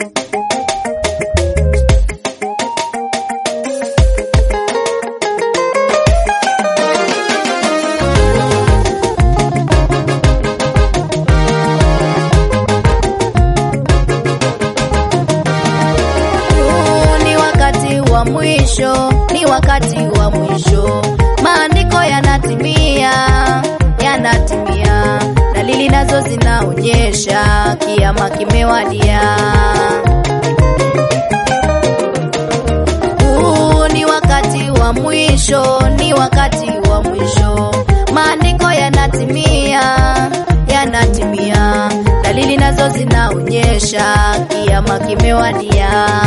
Ni wakati wa mwisho, maandiko yanatimia, dalili nazo zinaonyesha kiyama kimewadia. Ni wakati wa mwisho, maandiko yanatimia, dalili nazo zinaonyesha kiyama kimewadia.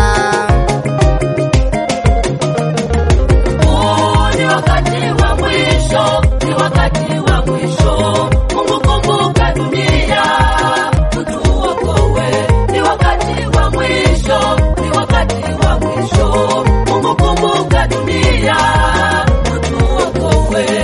Ni wakati wa mwisho, Mungu kumbuka dunia, utuokoe. Ni wakati wa mwisho, Mungu kumbuka dunia, utuokoe.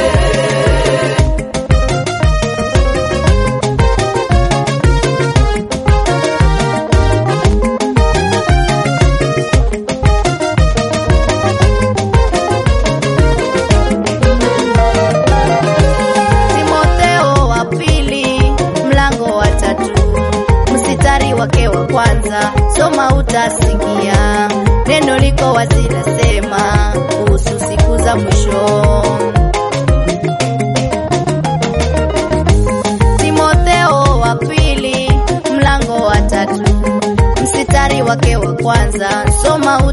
Wake wa kwanza, soma utasikia, neno liko wazi nasema kuhusu siku za mwisho. Timotheo wa pili mlango wa 3 mstari wake wa kwanza, soma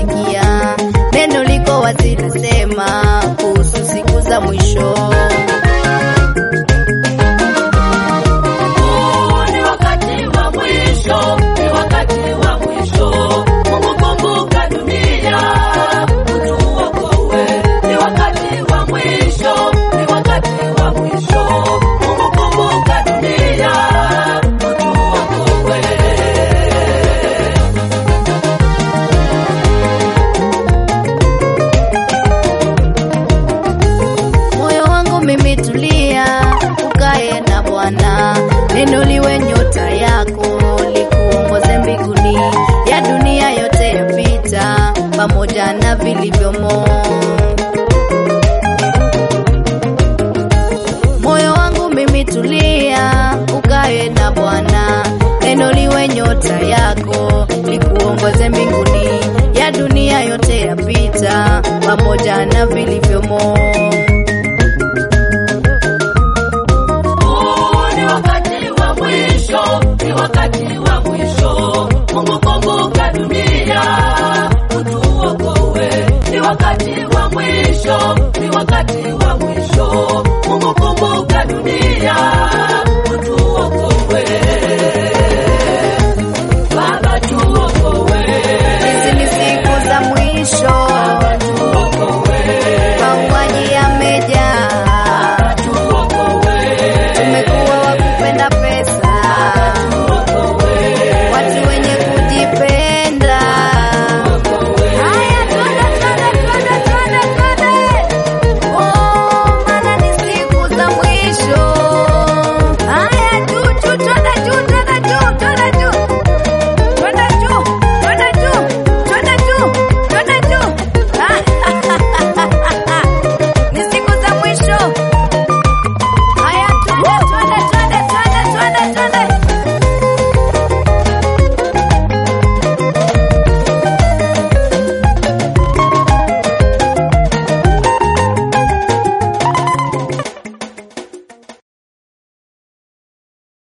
utasikia, neno liko wazi nasema kuhusu siku za mwisho.